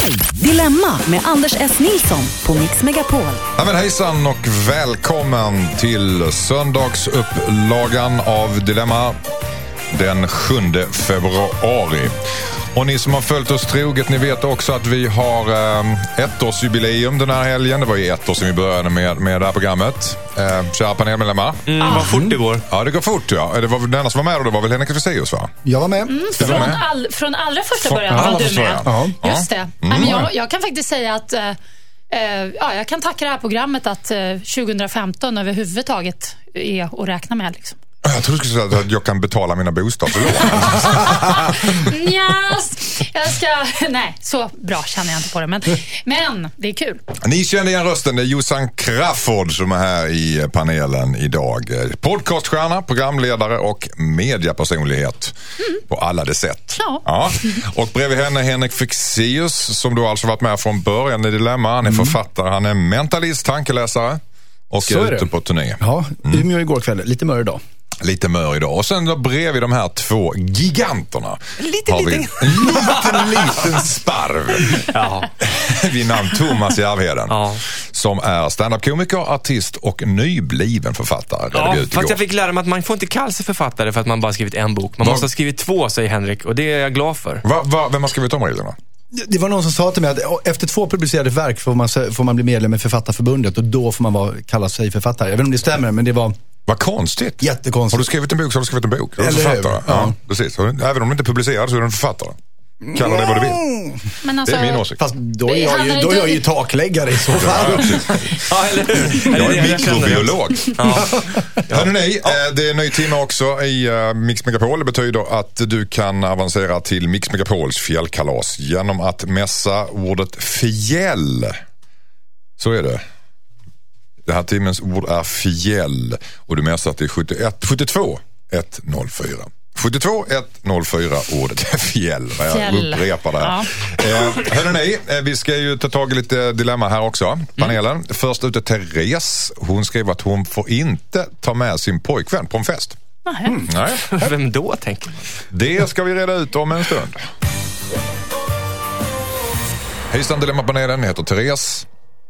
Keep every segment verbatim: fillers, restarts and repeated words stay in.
Dilemma med Anders S. Nilsson på Mix Megapol. Ja, men hejsan och välkommen till söndagsupplagan av Dilemma den sjunde februari. Och ni som har följt oss troget, ni vet också att vi har eh, ettårsjubileum den här helgen. Det var ju ett år sedan vi började med, med det här programmet. Eh, kära panelmedlemmar. Mm, vad fort det går. Ja, det går fort, ja. Det var den enda som var med och det var väl Henrik Fexeus, va? Jag var med. Mm, från, var med. all, från allra första början ja, var du med. Ja. Just det. Mm. Nej, men jag, jag kan faktiskt säga att eh, ja, jag kan tacka det här programmet att eh, tjugohundrafemton överhuvudtaget är att räkna med liksom. Jag tror du skulle säga att jag kan betala mina bostadslån. Yes, jag ska... Nej, så bra känner jag inte på det. Men, men det är kul. Ni känner igen rösten. Det är Josan Crafoord som är här i panelen idag. Podcaststjärna, programledare och mediapersonlighet mm. på alla det sätt. Ja. Ja. Och bredvid henne Henrik Fexeus som då alltså varit med från början i Dilemma. Han är mm. författare, han är mentalist, tankeläsare och så är ute på turné. Ja, mm. Umeå igår kväll. Lite mör idag. Lite mör idag. Och sen då bredvid de här två giganterna lite, har vi lite. en liten, liten sparv. Ja. Vid namn Thomas Järvheden. Ja. Som är stand-up-komiker, artist och nybliven författare. Ja, fast jag fick lära mig att man får inte kalla sig författare för att man bara skrivit en bok. Man va? måste ha skrivit två, säger Henrik. Och det är jag glad för. Va, va, vem har skrivit om reglerna? Det var någon som sa till mig att efter två publicerade verk får man, får man bli medlem i Författarförbundet och då får man vara, kalla sig författare. Jag vet inte om det stämmer, men det var... Vad konstigt. Jättekonstigt. Har du skrivit en bok så har du skrivit en bok. Du är Eller författare. Ja. Ja, precis. Även om du inte är publicerad så är du en författare. Kalla det vad du vill. Men alltså, det är min åsikt. Fast då är jag ju, då är jag ju takläggare i så fall. Ja, eller hur? Jag är mikrobiolog. Ja. Hörrni, ni, det är en ny timme också i Mix Megapol. Det betyder att du kan avancera till Mix Megapols fjällkalas genom att mässa ordet fjäll. Så är det. Det här timmens ord är fjäll och du mässar till sjuttioett sjuttiotvå etthundrafyra. sjuttiotvå etthundrafyra ordet är fjäll. Jag fjäll. upprepar det här. Ja. Eh, hörrni, vi ska ju ta tag i lite dilemma här också. Panelen. Mm. Först ute Therese. Hon skrev att hon får inte ta med sin pojkvän på en fest. Mm. Nej. Vem då, tänker man? Det ska vi reda ut om en stund. Hejsan Dilemma-panelen, jag heter Therese.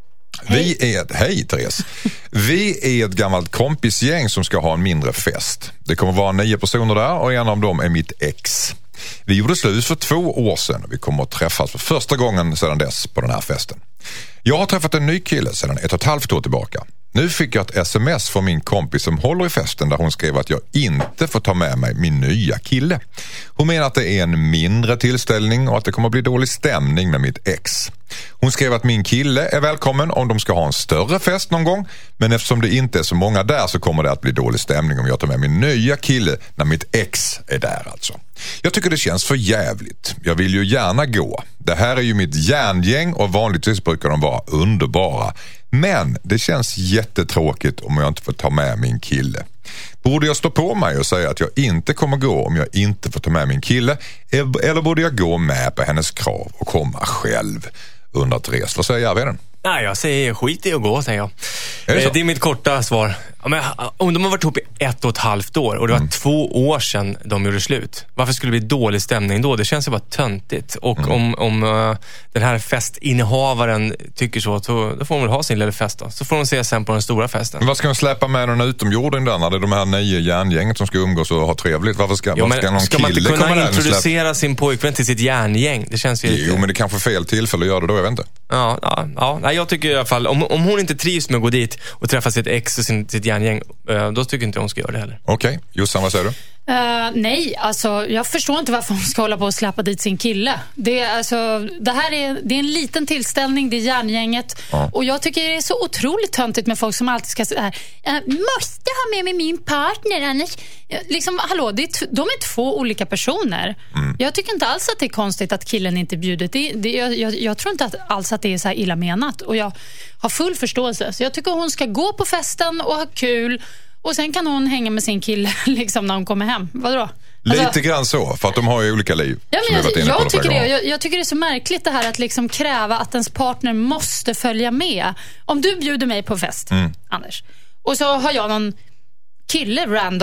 Hej. Vi är ett, hej Therese. Vi är ett gammalt kompisgäng som ska ha en mindre fest. Det kommer vara nio personer där och en av dem är mitt ex. Vi gjorde slut för två år sedan och vi kommer att träffas för första gången sedan dess på den här festen. Jag har träffat en ny kille sedan ett och ett halvt år tillbaka. Nu fick jag ett sms från min kompis som håller i festen där hon skrev att jag inte får ta med mig min nya kille. Hon menar att det är en mindre tillställning och att det kommer att bli dålig stämning med mitt ex. Hon skrev att min kille är välkommen om de ska ha en större fest någon gång, men eftersom det inte är så många där så kommer det att bli dålig stämning om jag tar med min nya kille när mitt ex är där alltså. Jag tycker det känns för jävligt. Jag vill ju gärna gå. Det här är ju mitt järngäng och vanligtvis brukar de vara underbara. Men det känns jättetråkigt om jag inte får ta med min kille. Borde jag stå på mig och säga att jag inte kommer gå om jag inte får ta med min kille? Eller borde jag gå med på hennes krav och komma själv? Undrar Therese. Vad säger Järvheden? Nej, jag säger skit i att gå, säger jag. Är det, eh, det är mitt korta svar. Ja, men, om de har varit ihop i ett och ett halvt år och det var mm. två år sedan de gjorde slut. Varför skulle det bli dålig stämning då? Det känns ju bara töntigt. Och mm. om, om uh, den här festinnehavaren tycker så, så då får de väl ha sin lilla fest då. Så får de se sen på den stora festen. Men vad ska de släppa med någon utomjording där när det är de här nio järngänget som ska umgås och ha trevligt? Varför ska, jo, varför ska någon ska man kille inte kunna komma introducera sin pojkvän till sitt järngäng? Det känns ju jo, lite... men det kanske är fel tillfälle att göra det då, jag vet inte. Ja, ja, ja. Nej, jag tycker i alla fall, om, om hon inte trivs med att gå dit och träffa sitt ex och sin, sitt järngäng, uh, då tycker inte hon ska göra det heller. Okej, okay. Jossan, vad säger du? Uh, nej, alltså jag förstår inte varför hon ska hålla på och släppa dit sin kille. Det, är, alltså, det här är, det är en liten tillställning, det är järngänget. Ja. Och jag tycker det är så otroligt töntigt med folk som alltid ska säga jag måste ha med mig min partner annars. Liksom, hallå, det är t- de är två olika personer. Mm. Jag tycker inte alls att det är konstigt att killen inte bjudit. Det, det, jag, jag, jag tror inte att, alls att det är så här illa menat. Och jag har full förståelse. Så jag tycker hon ska gå på festen och ha kul. Och sen kan hon hänga med sin kille liksom när hon kommer hem. Vadå? Lite alltså, grann så, för att de har ju olika liv. Ja, men jag, jag, jag, tycker det, jag, jag tycker det är så märkligt det här att liksom kräva att ens partner måste följa med. Om du bjuder mig på fest, mm. Anders, och så har jag någon kille random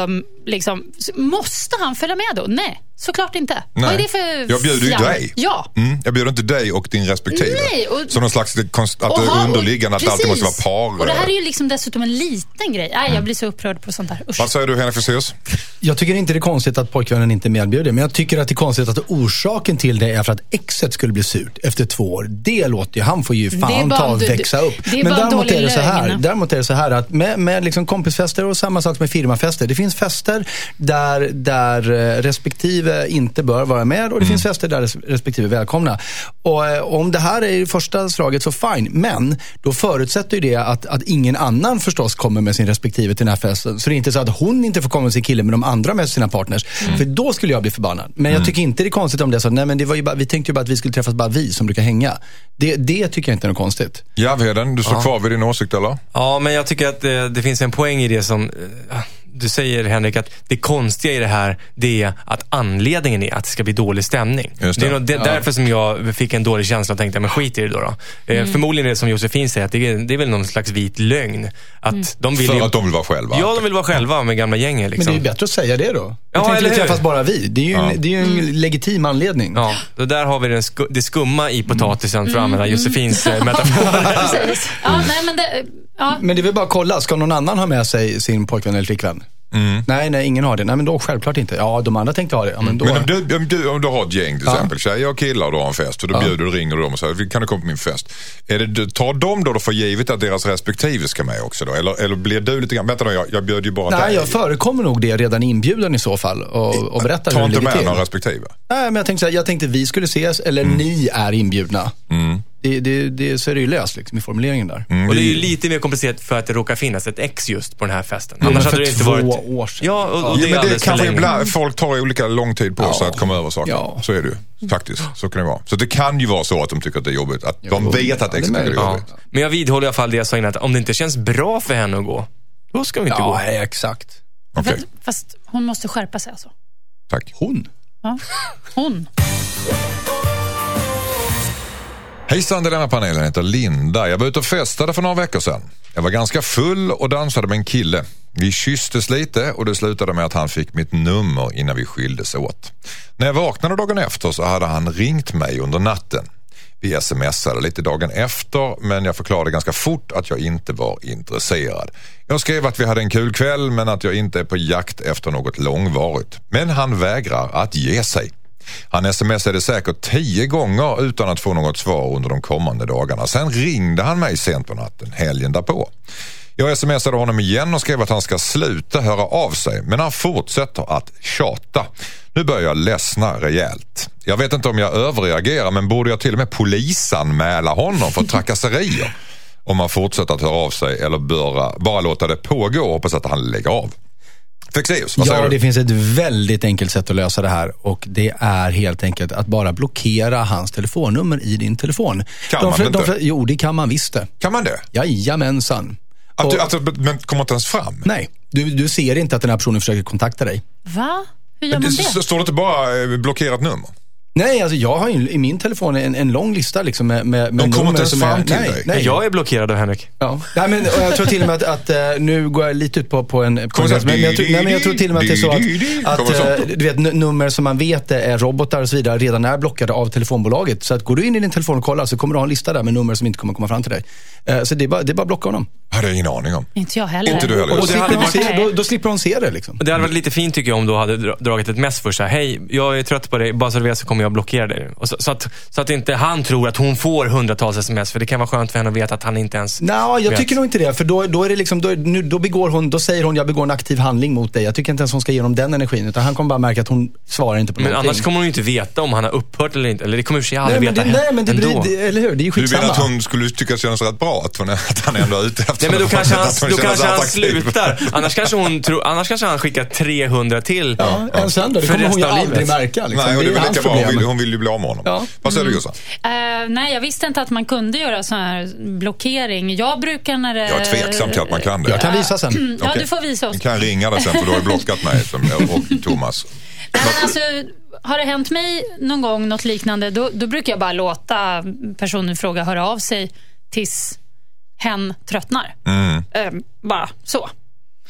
liksom, måste han följa med då? Nej, såklart inte. Nej. Vad är det för jag bjuder ju dig. Ja. Mm, jag bjuder inte dig och din respektive. Nej, och, som någon slags konst, att och, det är underliggande, att det alltid måste vara par. Och det här är ju liksom dessutom en liten grej. Nej, jag blir så upprörd på sånt här. Usch. Vad säger du, Henrik Fexeus? Jag tycker inte det är konstigt att pojkvännen inte medbjuder, men jag tycker att det är konstigt att orsaken till det är för att exet skulle bli surt efter två år. Det låter ju, han får ju fan ta och växa upp. Det men däremot är det så här, lögn. däremot är det så här att med, med liksom kompisfester och samma sak med firmafester. Det finns fester där, där respektive inte bör vara med och det mm. finns fester där respektive välkomna. Och eh, om det här är i första slaget så fine, men då förutsätter ju det att, att ingen annan förstås kommer med sin respektive till den här festen. Så det är inte så att hon inte får komma med sin kille med de andra med sina partners. Mm. För då skulle jag bli förbannad. Men jag tycker inte det är konstigt om det är så. Nej, men det var ju bara, vi tänkte ju bara att vi skulle träffas bara vi som brukar hänga. Det, det tycker jag inte är något konstigt. Ja, Veden, du står ja. kvar vid din åsikt, eller? Ja, men jag tycker att det, det finns en poäng i det som... Uh, du säger, Henrik, att det konstiga i det här, det är att anledningen är att det ska bli dålig stämning. Just det. Det är nog det, ja. därför som jag fick en dålig känsla och tänkte, men skit i det då. då. Mm. Förmodligen är det som Josefin säger, att det är, det är väl någon slags vit lögn. Att mm. de vill För ju, att de vill vara själva. Ja, de vill vara själva med gamla gängen. Liksom. Men det är ju bättre att säga det då. Jag ja, tänkte vi träffas hur? bara vi. Det är ju, ja. en, det är ju en mm. legitim anledning. Ja, då där har vi den sku, det skumma i potatisen mm. för att använda Josefins mm. metafor. ja, nej, men, det, ja. men det vill bara kolla, ska någon annan ha med sig sin pojkvän eller flickvän? Mm. Nej, nej, ingen har det. Nej, men då självklart inte. Ja, de andra tänkte ha det. Ja, men då... men om, du, om, du, om du har ett gäng till ja. exempel, tjejer och killar och du har en fest och då ja. bjuder du, ringer du dem och säger, kan du komma på min fest? Är det, tar de då, då för givet att deras respektive ska med också då? Eller, eller blir du lite grann, vänta då, jag, jag bjöd ju bara Nej, dig. jag förekommer nog det redan inbjudan i så fall och, och berättar Ta hur det inte ligger med till. någon respektive? Nej, men jag tänkte, så här, jag tänkte vi skulle ses eller mm. ni är inbjudna. Mm. Det, det, det, så är det ju löst liksom, i formuleringen där. Mm. Och det är ju lite mer komplicerat för att det råkar finnas ett ex just på den här festen. Mm. Annars för hade det inte två varit... år sedan. Ja, och, och ja, det är men det kanske ibland, ibland, folk tar olika lång tid på ja. sig att komma över saker. Ja. Så är det ju, faktiskt. Så kan det vara. Så det kan ju vara så att de tycker att det är jobbigt. Att jo, de vet att exet tycker det är ja. jobbigt. Men jag vidhåller i alla fall det jag sa innan, att om det inte känns bra för henne att gå, då ska vi inte ja, gå. Ja, exakt. Okay. Fast, fast hon måste skärpa sig alltså. Tack. Hon? Ja, hon. Hejsan, denna panelen heter Linda. Jag var ute och festade för några veckor sedan. Jag var ganska full och dansade med en kille. Vi kysstes lite och det slutade med att han fick mitt nummer innan vi skildes åt. När jag vaknade dagen efter så hade han ringt mig under natten. Vi smsade lite dagen efter, men jag förklarade ganska fort att jag inte var intresserad. Jag skrev att vi hade en kul kväll men att jag inte är på jakt efter något långvarigt. Men han vägrar att ge sig. Han smsade säkert tio gånger utan att få något svar under de kommande dagarna. Sen ringde han mig sent på natten, helgen därpå. Jag smsade honom igen och skrev att han ska sluta höra av sig, men han fortsätter att tjata. Nu börjar jag ledsna rejält. Jag vet inte om jag överreagerar, men borde jag till och med polisanmäla honom för trakasserier om han fortsätter att höra av sig, eller bara, bara låta det pågå och hoppas att han lägger av? Fexeus, vad säger ja, du? det finns ett väldigt enkelt sätt att lösa det här och det är helt enkelt att bara blockera hans telefonnummer i din telefon. Kan de, man de, inte? de, jo, det kan man visst det. Kan man det? Jajamensan. Att och, du, att, men kommer inte ens fram? Nej, du, du ser inte att den här personen försöker kontakta dig. Va? Hur gör man det? det? Står det inte bara blockerat nummer? Nej, alltså jag har ju i min telefon en, en lång lista liksom med, med, med de kommer inte ens fram är, till nej, dig. Nej. Jag är blockerad av Henrik. Ja. Nej, men och jag tror till och med att, att uh, nu går jag lite ut på, på en... På en så, men, men, jag tror, nej, men jag tror till och med att det är så att, att uh, du vet, n- nummer som man vet är robotar och så vidare redan är blockade av telefonbolaget. Så att går du in i din telefon och kollar så kommer du ha en lista där med nummer som inte kommer komma fram till dig. Uh, så det är bara, det är bara att blocka honom. Hade jag ingen aning om. Inte jag heller. Inte du heller. Och då, det slipper hade hon varit- se, då, då slipper hon se det liksom. Det hade varit lite fint tycker jag om du hade dra- dragit ett mess för så här: hej, jag är trött på dig, bara så du vet så kommer jag blockera dig. Och så, så, att, så att inte han tror att hon får hundratals sms, för det kan vara skönt för henne att veta att han inte ens Nej, jag vet. tycker nog inte det. För då, då är det liksom, då, nu, då begår hon, då säger hon jag begår en aktiv handling mot dig. Jag tycker inte ens hon ska ge honom den energin, utan han kommer bara märka att hon svarar inte på Men någonting. annars kommer hon ju inte veta om han har upphört eller inte. Eller det kommer ju sig aldrig nej, men veta det, nej, men det, ändå. det, eller hur? Det är ju Du skitsamma. menar att hon skulle tycka att det känns rätt bra att, hon, att han ändå är ute efter Nej, men då henne, kanske han, att hon då känner sig kanske han attraktiv. slutar. Annars kanske, hon tror, annars kanske han skickar trehundra till. Ja, en sen då. Det För kommer hon ju resten av aldrig livet. märka. Liksom. Nej, och det är väl hans lika bra. Hon problem. vill, hon vill ju bli av med honom. Ja. Vad säger du, Jossan? Uh, nej, jag visste inte att man kunde göra sån här blockering. Jag brukar när det... Jag är tveksam till att man kan det. Jag kan visa sen. Mm, ja, Okej. du får visa oss. Du kan ringa dig sen, för du har ju blockat mig som, och Thomas. Nej, men alltså, har det hänt mig någon gång något liknande, då, då brukar jag bara låta personen i fråga höra av sig tills hen tröttnar. Mm. Uh, bara så.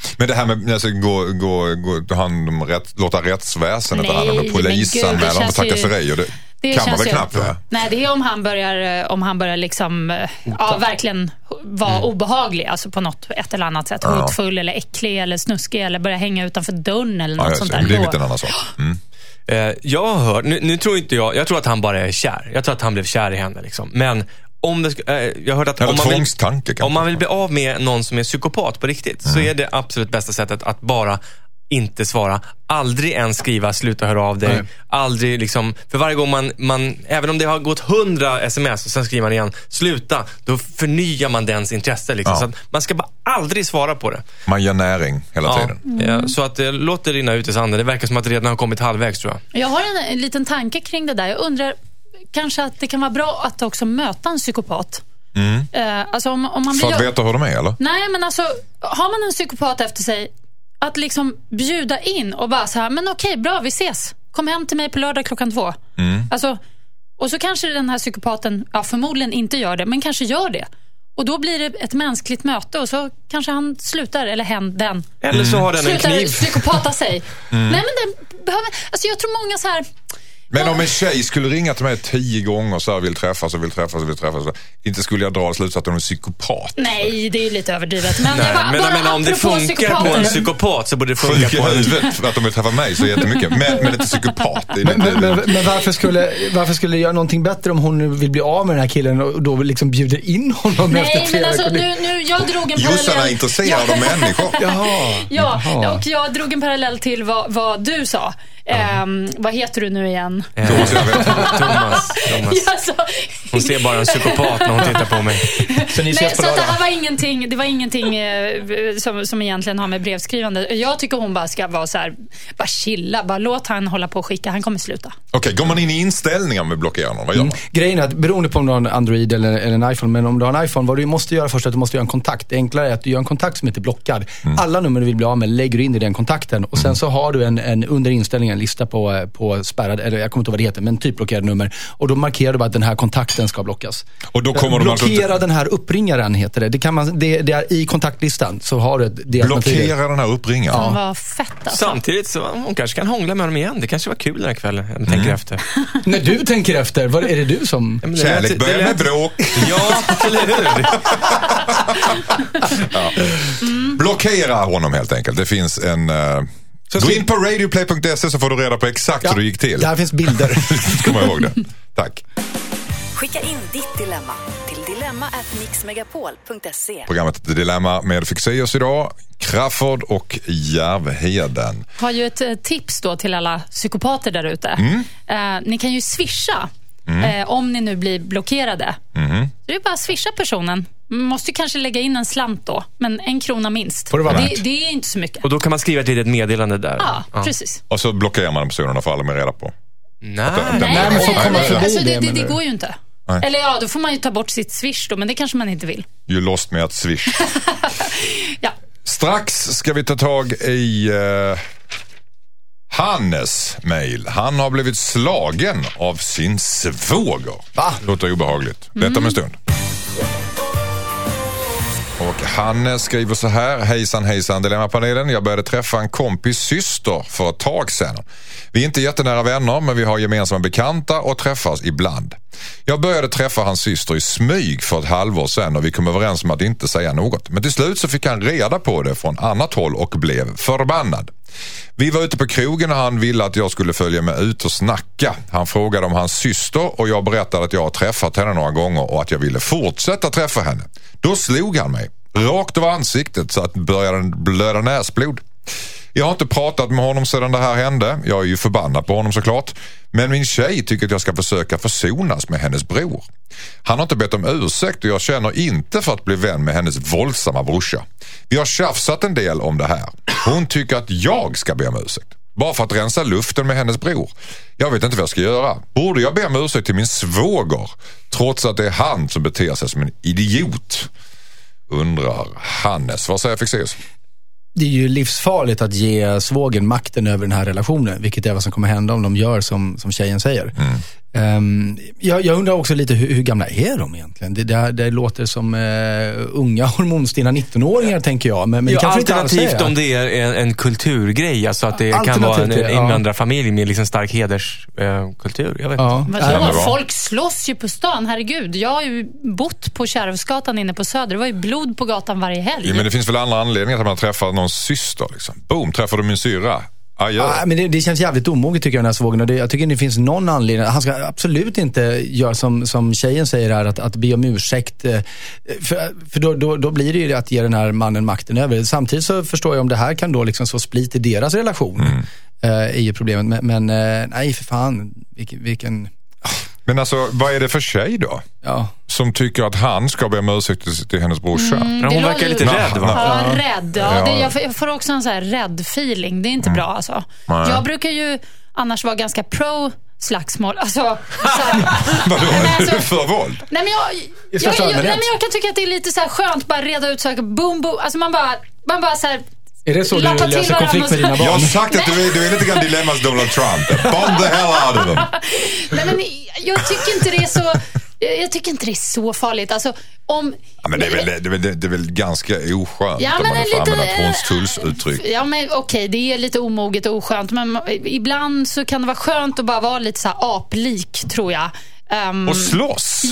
Men det här med alltså, gå, gå, gå, han rätt, låta rättsväsendet ta hand om polisen med de trakasserier, det, det kan man väl knappt göra? Nej, det är om han börjar, om han börjar liksom, ja, verkligen vara mm. obehaglig, alltså på något ett eller annat sätt, ja. hotfull eller äcklig eller snuskig eller börja hänga utanför dörren eller något ja, sånt där. Det är lite en annan sak. Mm. Eh, jag har hört, nu, nu tror inte jag, jag tror att han bara är kär. Jag tror att han blev kär i henne liksom. Men om det, eh, jag har hört att om man, vill, om man vill bli av med någon som är psykopat på riktigt mm. så är det absolut bästa sättet att bara inte svara. Aldrig ens skriva sluta höra av dig. Mm. Aldrig liksom, för varje gång man, man även om det har gått hundra sms och sen skriver man igen sluta, då förnyar man dens intresse liksom. Ja. Så att man ska bara aldrig svara på det. Man ger näring hela ja. tiden. Mm. Ja, så att eh, låt det rinna ut i sanden. Det verkar som att det redan har kommit halvvägs, tror jag. Jag har en, en liten tanke kring det där. Jag undrar kanske att det kan vara bra att också möta en psykopat. Mm. Uh, alltså om, om man För blir... att veta hur de är, eller? Nej, men alltså har man en psykopat efter sig, att liksom bjuda in och bara så här, men okej, bra, vi ses. Kom hem till mig på lördag klockan två. Mm. Alltså, och så kanske den här psykopaten, ja, förmodligen inte gör det, men kanske gör det. Och då blir det ett mänskligt möte och så kanske han slutar, eller hen, den. Eller så har den slutar en kniv. Psykopata sig. Mm. Nej, men det behöver, alltså jag tror många så här... Men om en tjej skulle ringa till mig tio gånger och så här, vill träffas och vill träffas och vill träffas, inte skulle jag dra slutsatsen att hon är psykopat. Nej, det är ju lite överdrivet. Men, Nej, jag bara, men, bara men om det funkar på en psykopat så borde det funka Sjuk på en... huvudet att de vill träffa mig så jättemycket. Men, men inte psykopat. Det är men, inte, men, men, men varför skulle varför skulle det göra någonting bättre om hon nu vill bli av med den här killen och då liksom bjuder in honom? Nej, efter men flera alltså, kunder? nu, nu, jag drog en parallell. Jossan är intresserad av människor. Jaha. Ja, Jaha. och jag drog en parallell till vad, vad du sa. Um, vad heter du nu igen? Eh, Thomas, jag vet. Thomas, Thomas. Alltså, hon ser bara en psykopat när hon tittar på mig. Så, ni nej, ses på så att det lördag? här var ingenting, det var ingenting eh, som, som egentligen har med brevskrivande. Jag tycker hon bara ska vara så här, bara chilla, bara låt han hålla på och skicka, han kommer sluta. Okej, okay, går man in i inställningar med blockera någon, vad gör man? Mm. Grejen är att beroende på om du har en Android eller, eller en iPhone, men om du har en iPhone, vad du måste göra först är att du måste göra en kontakt. Det enklare är att du gör en kontakt som heter blockad. Mm. Alla nummer du vill bli av med lägger du in i den kontakten och sen mm. så har du en, en under inställningen en lista på, på spärrad, eller jag kommer inte ihåg vad det heter, men typ blockerad nummer. Och då markerar du bara att den här kontakten ska blockas. Och då kommer blockera man... den här uppringaren heter det. Det, kan man, det, det är i kontaktlistan så har du det. Blockera den här uppringaren. Ja. Vad fett alltså. Samtidigt så hon kanske kan hångla med dem igen. Det kanske var kul den här kvällen. Jag tänker mm. efter. När du tänker efter, vad är det du som... Ja, kärlek lät, börjar med bråk. Ja, eller hur? Ja. Mm. Blockera honom helt enkelt. Det finns en... Uh... Så gå in på radioplay punkt se så får du reda på exakt ja, hur det gick till. Där finns bilder. Ska man ihåg det. Tack. Skicka in ditt dilemma till dilemma at mixmegapol punkt se. Programmet Dilemma med Fixeus idag, Crafoord och Järvheden. Har ju ett eh, tips då till alla psykopater där ute. Mm. Eh, ni kan ju swisha mm. eh, om ni nu blir blockerade. Mm. Det är bara att swisha personen. Man måste ju kanske lägga in en slant då, men en krona minst. Får det vara det, värt? det är inte så mycket. Och då kan man skriva ett litet meddelande där. Ja, ja. precis. Och så blockerar man personerna för alla med reda på. Nej, den, nej, nej men får komma nej, förbi alltså, det, det, det, det går ju inte. Nej. Eller ja, då får man ju ta bort sitt swish då, men det kanske man inte vill. You lost me at swish. Ja. Strax ska vi ta tag i uh, Hannes mejl. Han har blivit slagen av sin svåger. Va? Låter obehagligt. Detta mm. om en stund. Och Hannes skriver så här: hejsan hejsan Dilemmapanelen, jag började träffa en kompis syster för ett tag sedan. Vi är inte jättenära vänner, men vi har gemensamma bekanta och träffas ibland. Jag började träffa hans syster i smyg för ett halvår sedan och vi kom överens om att inte säga något. Men till slut så fick han reda på det från annat håll och blev förbannad. Vi var ute på krogen och han ville att jag skulle följa med ut och snacka. Han frågade om hans syster och jag berättade att jag har träffat henne några gånger och att jag ville fortsätta träffa henne. Då slog han mig rakt över ansiktet så att det började blöda näsblod. Jag har inte pratat med honom sedan det här hände. Jag är ju förbannad på honom såklart. Men min tjej tycker att jag ska försöka försonas med hennes bror. Han har inte bett om ursäkt och jag känner inte för att bli vän med hennes våldsamma brorsa. Vi har tjafsat en del om det här. Hon tycker att jag ska be om ursäkt. Bara för att rensa luften med hennes bror. Jag vet inte vad jag ska göra. Borde jag be om ursäkt till min svåger trots att det är han som beter sig som en idiot? Undrar Hannes. Vad säger Fixeus? Det är ju livsfarligt att ge svågen makten över den här relationen, vilket är vad som kommer hända om de gör som, som tjejen säger. Um, jag, jag undrar också lite hur, hur gamla är de egentligen? Det, det, det låter som uh, unga hormonstinna nittonåringar tänker jag. Men, men ja, det alternativt om det är en, en kulturgrej. Alltså att det kan vara en, en invandrarfamilj med liksom stark hederskultur. Uh, jag vet ja. inte. Ja, folk slåss ju på stan, herregud. Jag har ju bott på Kärvsgatan inne på Söder. Det var ju blod på gatan varje helg. Ja, men det finns väl andra anledningar att man träffar någon syster. Liksom. Boom, träffar du min syra. Ah, ja. ah, men det, det känns jävligt omoget tycker jag den här svågen. Och det, jag tycker det finns någon anledning. Han ska absolut inte göra som, som tjejen säger här, att, att be om ursäkt. För, för då, då, då blir det ju att ge den här mannen makten över. Samtidigt så förstår jag om det här kan då liksom så split i deras relation. Mm. Uh, är ju problemet. Men, men uh, nej för fan, vilken... vilken... Men alltså, vad är det för tjej då? Ja. Som tycker att han ska be om ursäkt till, till hennes brorsa? Mm, hon verkar lite rädd, va? Ja, rädd. Ja, ja. Det, jag, jag får också en så här rädd feeling. Det är inte mm. bra alltså. Nej. Jag brukar ju annars vara ganska pro slagsmål. Alltså, vadå? Är du för våld? Nej, men jag, jag, jag, jag, nej, men jag kan tycka att det är lite så här skönt bara reda ut saker. Boom, boom. Alltså man bara, man bara så här... Är det så du löser konflikt med dina barn? Jag har sagt att du är, du är lite grann dilemmas Donald Trump. Bomb the hell out of them. Nej, men jag tycker inte det är så... Jag tycker inte det är så farligt. Alltså, om... Ja, men det är väl, det är väl, det är väl ganska oskönt ja, om man får lite, använda Tronstullsuttryck. Ja, men okej, okay, det är lite omoget och oskönt. Men ibland så kan det vara skönt att bara vara lite så här aplik, tror jag. Um... Och slåss?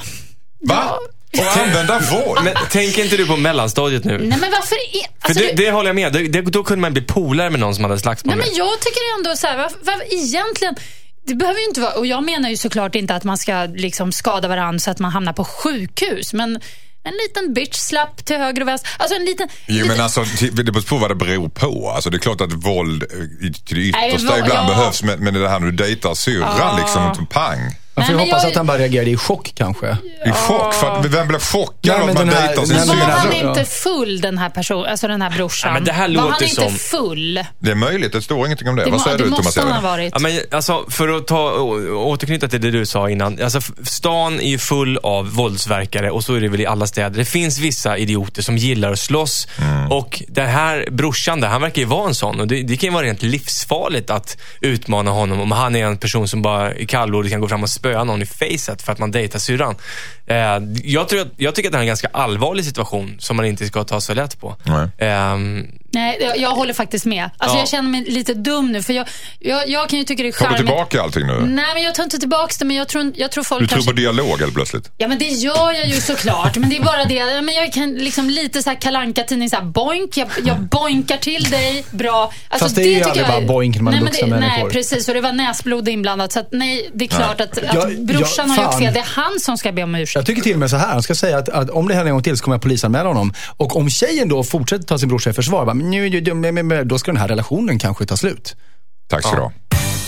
Va? Ja. Och använda våld. Men tänker inte du på mellanstadiet nu? Nej, men varför är, alltså, För det, det håller jag med. Det, då kunde man bli polare med någon som hade slagsmål. Nej, men jag tycker ändå så här, varför, varför, egentligen... Det behöver ju inte vara, och jag menar ju såklart inte att man ska liksom skada varandra så att man hamnar på sjukhus, men en liten bitch slapp till höger och vänster. Alltså en liten... Jo, liten... men alltså, det beror på vad det beror på. Alltså det är klart att våld till det yttersta Nej, ibland ja. behövs, men, men det här när du dejtar syrran, ja. liksom, pang. Man får Nej, hoppas jag... att han bara reagerade i chock kanske. I chock? För att, vem blev chockad av att man här, dejtar sin syrra? syrra? Var han inte full, den här personen, alltså den här brorsan? Ja, men det här låter var han som... inte full? Det är möjligt, det står ingenting om det. det Vad säger det du, Thomas? Det måste han ha varit. Ja, men, alltså, för att ta, återknyta till det du sa innan. Alltså, stan är ju full av våldsverkare, och så är det väl i alla städer. Det finns vissa idioter som gillar att slåss. Mm. Och den här brorsan där, han verkar ju vara en sån. Och det, det kan ju vara rent livsfarligt att utmana honom om han är en person som bara i kallblodigt kan gå fram och spöa någon i face för att man dejtar syrran. Eh, jag, tror, jag tycker att det är en ganska allvarlig situation som man inte ska ta så lätt på. Nej, eh, Nej jag, jag håller faktiskt med. Alltså ja. Jag känner mig lite dum nu, för jag, jag, jag kan ju tycka det är charmigt. Tar du tillbaka allting nu? Nej, men jag tar inte tillbaka det, men jag tror, jag tror folk Du tror kanske... på dialog eller plötsligt? Ja, men det gör jag ju såklart. Men det är bara det. Men jag kan liksom lite så här kalanka-tidning, så här boink. Jag, jag boinkar till dig. Bra. Alltså, fast det är ju aldrig bara boink när man nej, är vuxna det, människor. Nej, precis. Och det var näsblod inblandat. Så att nej, det är klart att, att jag, brorsan jag, har gjort fel. Det är han som ska be om ursäkt. Jag tycker till och med så här. Han ska säga att, att om det här en gång till så kommer jag polisanmäla honom. Och om tjejen då fortsätter ta sin brorsa i försvar, bara, nu, nu, nu, då ska den här relationen kanske ta slut. Tack så ja.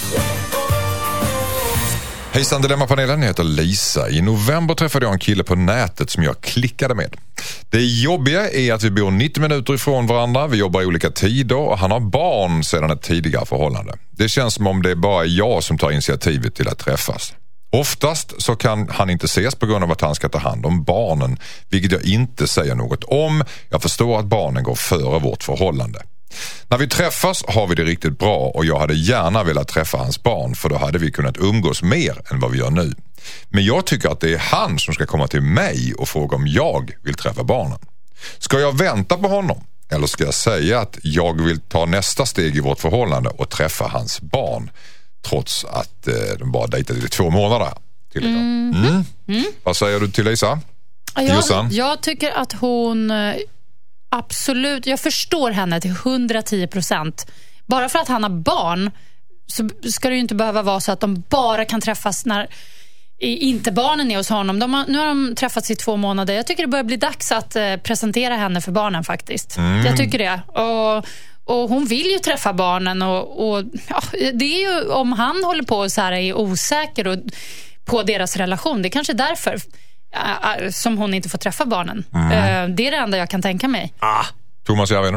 Hejsan, Dilemma-panelen. Jag heter Lisa. I november träffade jag en kille på nätet som jag klickade med. Det jobbiga är att vi bor nittio minuter ifrån varandra. Vi jobbar i olika tider och han har barn sedan ett tidigare förhållande. Det känns som om det är bara jag som tar initiativet till att träffas. Oftast så kan han inte ses på grund av att han ska ta hand om barnen, vilket jag inte säger något om. Jag förstår att barnen går före vårt förhållande. När vi träffas har vi det riktigt bra och jag hade gärna velat träffa hans barn, för då hade vi kunnat umgås mer än vad vi gör nu. Men jag tycker att det är han som ska komma till mig och fråga om jag vill träffa barnen. Ska jag vänta på honom? Eller ska jag säga att jag vill ta nästa steg i vårt förhållande och träffa hans barn, trots att eh, de bara dejtade i två månader till idag. Mm. Mm. Mm. Vad säger du till Lisa? Jag, jag tycker att hon absolut, jag förstår henne till hundratio procent. Bara för att han har barn så ska det ju inte behöva vara så att de bara kan träffas när inte barnen är hos honom. De har, nu har de träffats i två månader. Jag tycker det börjar bli dags att eh, presentera henne för barnen faktiskt. Mm. Jag tycker det. Och, och hon vill ju träffa barnen och, och ja, det är ju om han håller på så här är osäker och, på deras relation. Det är kanske därför äh, som hon inte får träffa barnen. Mm. Uh, det är det enda jag kan tänka mig. Ah. Thomas Järvheden?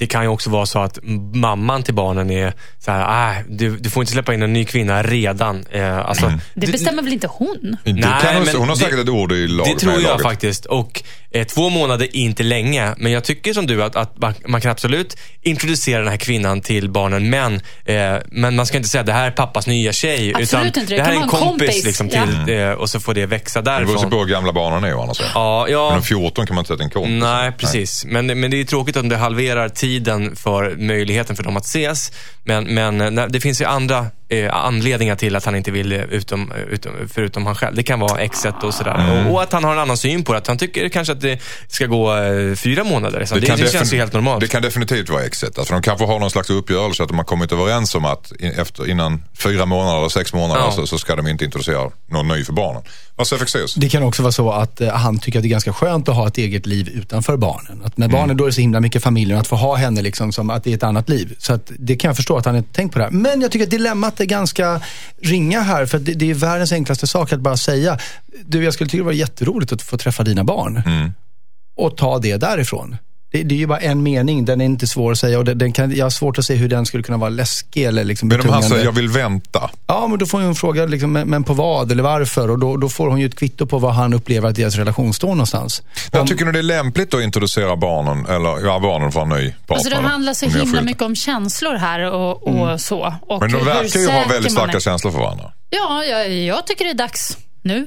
det kan ju också vara så att mamman till barnen är så här, äh, du, du får inte släppa in en ny kvinna redan. Eh, alltså, Mm. Det bestämmer väl inte hon? Det Nej, kan hon, men hon har säkert det- ett ord i laget. Det tror med i jag laget. faktiskt. Och eh, två månader är inte länge. Men jag tycker som du att, att man, man kan absolut introducera den här kvinnan till barnen. Men, eh, men man ska inte säga att det här är pappas nya tjej. Absolut utan inte. Det det här är kan en vara en kompis, kompis. liksom, till, eh, och så får det växa Det beror sig därifrån. på hur gamla barnen är. Annars. Ja, Men ja. om fjorton kan man inte sätta en kompis. Nej, precis. Men, men det är tråkigt om det halverar tiden för möjligheten för dem att ses. Men, men nej, det finns ju andra eh, anledningar till att han inte vill eh, utom, utom, förutom han själv. Det kan vara exet och sådär. Mm. Och, och att han har en annan syn på det. Att han tycker kanske att det ska gå eh, fyra månader. Så det det, kan det känns defin- ju helt normalt. Det kan definitivt vara exet. Alltså, de kanske har någon slags uppgörelse att de har kommit överens om att in, efter, innan fyra månader eller sex månader Ja. så, så ska de inte introducera någon ny för barnen. Vad säger Fexeus? Det kan också vara så att eh, han tycker att det är ganska skönt att ha ett eget liv utanför barnen. Att med Mm. barnen då är det så himla mycket familjen, att få ha henne liksom som att det är ett annat liv. Så att det kan jag förstå att han inte tänkt på det här. Men jag tycker att dilemmat är ganska ringa här, för att det, det är världens enklaste sak att bara säga, du, jag skulle tycka det var jätteroligt att få träffa dina barn. Mm. Och ta det därifrån. Det, det är ju bara en mening, den är inte svår att säga och den, den kan, jag har svårt att se hur den skulle kunna vara läskig eller liksom Men om han betungande. säger jag vill vänta. Ja, men då får hon fråga liksom, men, men på vad eller varför, och då, då får hon ju ett kvitto på vad han upplever att deras relation står någonstans. Jag Om- tycker nog det är lämpligt att introducera barnen eller ja, barnen för en ny partner. Alltså det handlar så om jag himla skyltar. mycket om känslor här och, och så. Och Men de hur verkar ju ha säker väldigt man starka är. känslor för varandra. Ja, jag, jag tycker det är dags nu.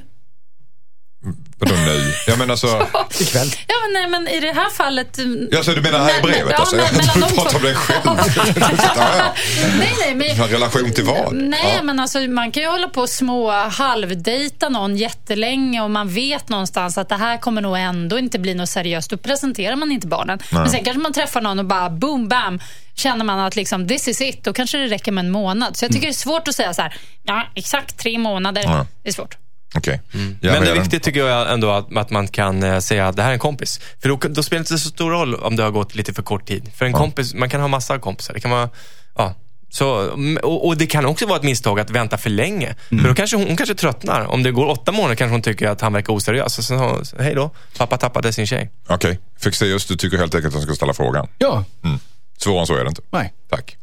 Vadå nu? Jag menar så... ikväll. Ja, men, nej, men i det här fallet... Ja, så du menar här i Men- brevet ja, alltså? men- Jag mellan tror du de pratar två. om dig själv. Ja, ja. Nej, nej, men... En relation till vad? Nej, Ja. men alltså man kan ju hålla på och små halvdejta någon jättelänge och man vet någonstans att det här kommer nog ändå inte bli något seriöst. Då presenterar man inte barnen. Men sen kanske man träffar någon och bara boom, bam, känner man att liksom this is it. Då kanske det räcker med en månad. Så jag tycker det är svårt att säga så här, ja, exakt tre månader. Ja. Det är svårt. Okej. Men Jag det är med viktigt tycker jag ändå att, att man kan eh, säga att det här är en kompis. För då, då spelar det inte så stor roll om det har gått lite för kort tid. För en Ja. kompis, man kan ha massa kompisar. Det kan vara, ja. Så, och, och det kan också vara ett misstag att vänta för länge. Mm. För då kanske hon, hon kanske tröttnar. Om det går åtta månader kanske hon tycker att han verkar oseriös. Så, så, så hej då, pappa tappade sin tjej. Okej. Fexeus, du tycker helt enkelt att han ska ställa frågan. Ja, Svårare än så är det inte. nej. Tack.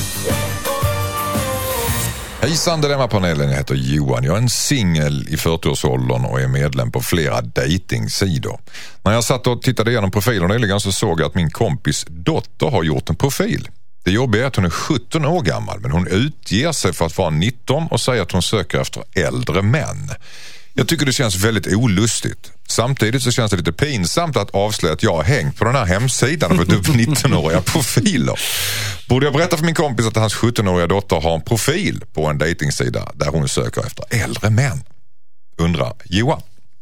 Hejsan, Dilemma-panelen. Jag heter Johan. Jag är en singel i fyrtioårsåldern och är medlem på flera datingsidor. När jag satt och tittade igenom profilen nyligen så såg jag att min kompis dotter har gjort en profil. Det jobbiga är att hon är sjutton år gammal, men hon utger sig för att vara nitton och säger att hon söker efter äldre män. Jag tycker det känns väldigt olustigt. Samtidigt så känns det lite pinsamt att avslöja att jag har hängt på den här hemsidan och fått upp nittonåriga profiler. Borde jag berätta för min kompis att hans sjuttonåriga dotter har en profil på en dejtingsida där hon söker efter äldre män? Undrar Johan.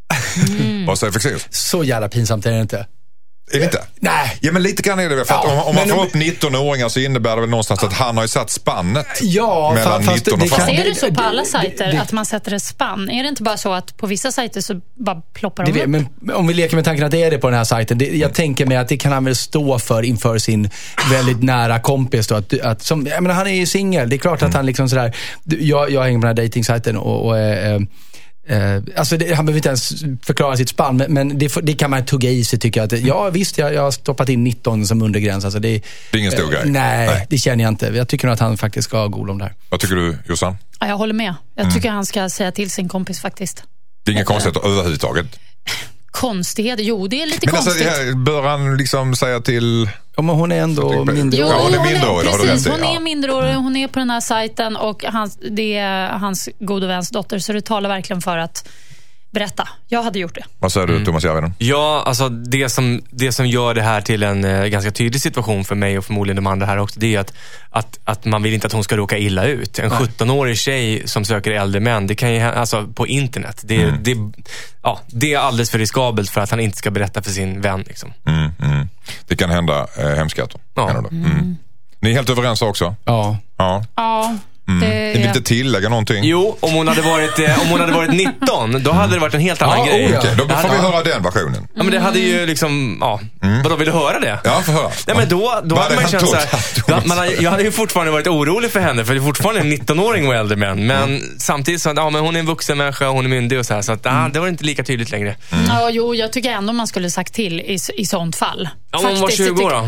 Mm. Vad säger Fexeus? Så jävla pinsamt är det inte. Är det inte? Nej. Ja, men lite grann är det väl. För att Ja, om, om man men får om- upp nittonåringar så innebär det väl någonstans att han har ju satt spannet Ja, mellan fa- fast nitton och det kan- fram. Ser du så på det- alla det- sajter det- att man sätter ett spann? Är det inte bara så att på vissa sajter så bara ploppar Det de vet, upp? men om vi leker med tanken att det är det på den här sajten. Det, jag tänker mig att det kan han väl stå för inför sin väldigt nära kompis. Då, att, att, som, jag menar, han är ju singel. Det är klart att han liksom sådär... du, Jag, jag hänger på den här dejtingsajten och... och eh, eh, alltså det, han behöver inte ens förklara sitt spann, men, men det, får- det kan man tugga i sig tycker jag. Att, ja visst, jag, jag har stoppat in nitton som undergräns. Alltså det, Det är ingen stor eh, grej. Nej, Nej. det känner jag inte. Jag tycker nog att han faktiskt ska ha god om det här. Vad tycker du, Jossan? Ja, jag håller med. Jag Mm. tycker han ska säga till sin kompis faktiskt. Det är inga konstigheter överhuvudtaget. Konstigheter? Jo, det är lite Men alltså, konstigt. här bör han liksom säga till... Ja, men hon är ändå Jo, mindre. Ja, hon är minderårig, det har du precis, rätt i, hon ja. är minderårig, hon är på den här sajten och hans, det är hans gode väns dotter, så det talar verkligen för att berätta. Jag hade gjort det. Vad säger du, Thomas Järvinen? Ja, alltså det som, det som gör det här till en eh, ganska tydlig situation för mig och förmodligen de andra här också, det är att, att, att man vill inte att hon ska råka illa ut. En sjuttonårig tjej som söker äldre män, det kan ju hä- alltså på internet, det, Mm. det, ja, det är alldeles för riskabelt för att han inte ska berätta för sin vän. Liksom. Mm, mm. Det kan hända eh, hemskheter. Ja. Kan det då? Mm. Ni är helt överens också? Ja. Ja. Ja, det Ni vill är... inte tillägga någonting? Jo, om hon hade varit, eh, om hon hade varit nitton, då hade det varit en helt annan Ja, grej. oh ja. Okej, då Det får hade- vi höra den versionen. Ja, men det hade ju liksom, ja, vadå, vill du höra det? Ja, få höra. Nej, men då, då Vad hade man ju hade känt hänt så då? här, då, man hade, jag hade ju fortfarande varit orolig för henne, för det är fortfarande en nittonåring och äldre män. Men samtidigt så, ja, men hon är en vuxen människa, hon är myndig och så här, så att, ja, det var inte lika tydligt längre. Ja, jo, jag tycker ändå man skulle sagt till i, i sånt fall. Ja, om hon var Faktiskt, tjugo år jag då?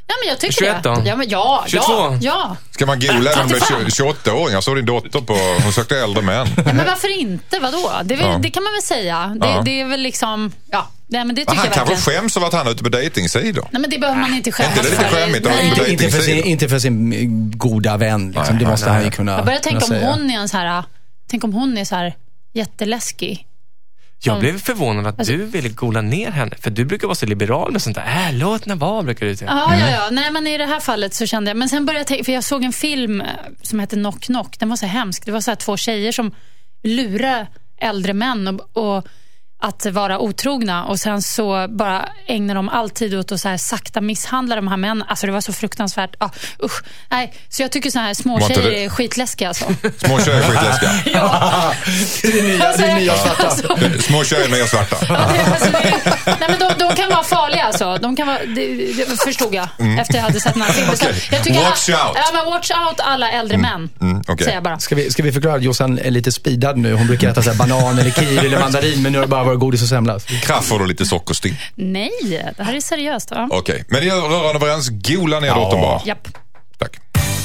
Ja, men jag tycker tjugoett det. då? Ja, men ja, tjugotvå? ja, ja. Ska man googla även med tjugoåtta-åringar? Jag såg din dotter på, hon sökte äldre män. Ja, men varför inte? Vadå? Det, är väl, Ja. det kan man väl säga. Det, Ja. det är väl liksom, ja. Nej, men det tycker Han jag kanske verkligen. skäms över att han är ute på dejtingsidor. Nej, men det behöver man inte skämmas Inte det lite för. skämmigt att vara Nej. ute på Inte, inte, för sin, dejtingsidor? inte för sin goda vän. Liksom. Nej, det måste nej, han ju nej. kunna Jag börjar tänka om kunna säga. hon är en så här, tänk om hon är så här jätteläskig. Jag blev förvånad att Alltså- du ville gola ner henne. För du brukar vara så liberal med sånt där. Äh, låt henne vara, brukar du säga. Ja, ja, ja. Nej, men i det här fallet så kände jag... Men sen började jag tänka... För jag såg en film eh, som heter Knock Knock. Den var så hemsk. Det var så här två tjejer som lurar äldre män och, och att vara otrogna. Och sen så bara ägnar de alltid åt att så här sakta misshandla de här männen. Alltså det var så fruktansvärt. Ah, usch. Nej, så jag tycker så här små Var inte tjejer det- är skitläskiga alltså. Små tjejer är skitläskiga. Ja. Det är det nya, det är nya svarta. Alltså, Små tjejer är svarta. ja, det, alltså, det, nej, men de, de kan vara farliga alltså. De kan vara, det, det förstod jag efter jag hade sett den här filmen. Så Okej. jag tycker Watch att, out. Ja, men watch out alla äldre män. Mm, okej. Säger jag bara. Ska vi, ska vi förklara att Jossan är lite speedad nu? Hon brukar äta så här banan eller kiwi eller mandarin, men nu har det bara varit godis och semlas. Kraft och lite sockersting. Nej, det här är seriöst va? Okej, men ni är rörande överens. Gola ner dottern bara. Japp. Tack.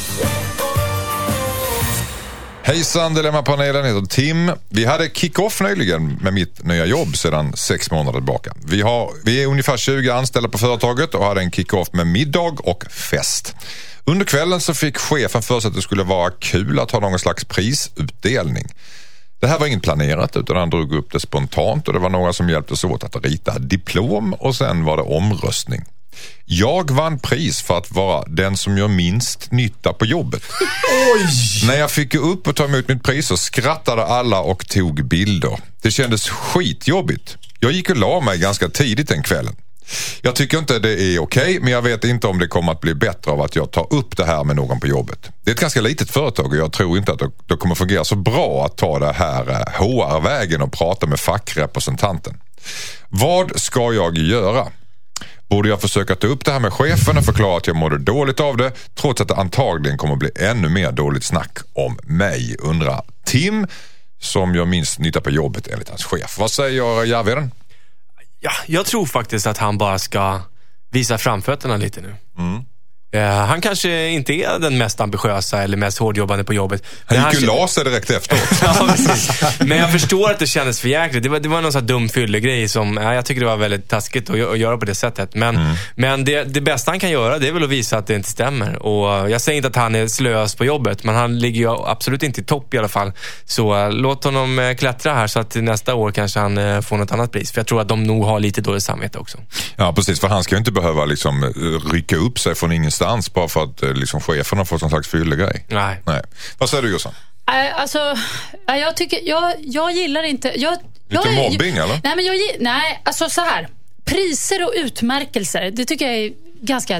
Hejsan, Dilemmapanelen heter Tim. Vi hade kick-off nyligen med mitt nya jobb sedan sex månader tillbaka. Vi, har, vi är ungefär tjugo anställda på företaget och hade en kick-off med middag och fest. Under kvällen så fick chefen för sig att det skulle vara kul att ha någon slags prisutdelning. Det här var inget planerat utan han drog upp det spontant och det var några som hjälptes åt att rita diplom och sen var det omröstning. Jag vann pris för att vara den som gör minst nytta på jobbet. Oj! När jag fick gå upp och ta emot mitt pris så skrattade alla och tog bilder. Det kändes skitjobbigt. Jag gick och la mig ganska tidigt den kvällen. Jag tycker inte det är okej, men jag vet inte om det kommer att bli bättre av att jag tar upp det här med någon på jobbet. Det är ett ganska litet företag och jag tror inte att det kommer fungera så bra att ta det här H R-vägen och prata med fackrepresentanten. Vad ska jag göra? Borde jag försöka ta upp det här med chefen och förklara att jag mådde dåligt av det, trots att det antagligen kommer bli ännu mer dåligt snack om mig, undrar Tim, som gör minst nytta på jobbet enligt hans chef. Vad säger Järvheden? Ja, jag tror faktiskt att han bara ska visa framfötterna lite nu. Mm. Uh, han kanske inte är den mest ambitiösa eller mest hårdjobbande på jobbet. Han Men gick ju han... la sig direkt efteråt. Ja, precis. Men jag förstår att det kändes för jäkligt. Det var, det var någon sån här dum fyllegrej som, ja, jag tycker det var väldigt taskigt att, att göra på det sättet. Men, mm. men det, det bästa han kan göra, det är väl att visa att det inte stämmer. Och jag säger inte att han är slös på jobbet, men han ligger ju absolut inte i topp i alla fall. Så uh, låt honom uh, klättra här så att nästa år kanske han uh, får något annat pris. För jag tror att de nog har lite dåligt samvete också. Ja, precis. För han ska ju inte behöva liksom rycka upp sig från ingenstans bara för att liksom chefen har fått någon slags fyllegrej. Nej. Nej. Vad säger du, Jossan? Äh, alltså, äh, jag tycker, jag, jag gillar inte... Jag, Lite jag, mobbing, jag, eller? Nej, men jag, nej, alltså så här. Priser och utmärkelser, det tycker jag är ganska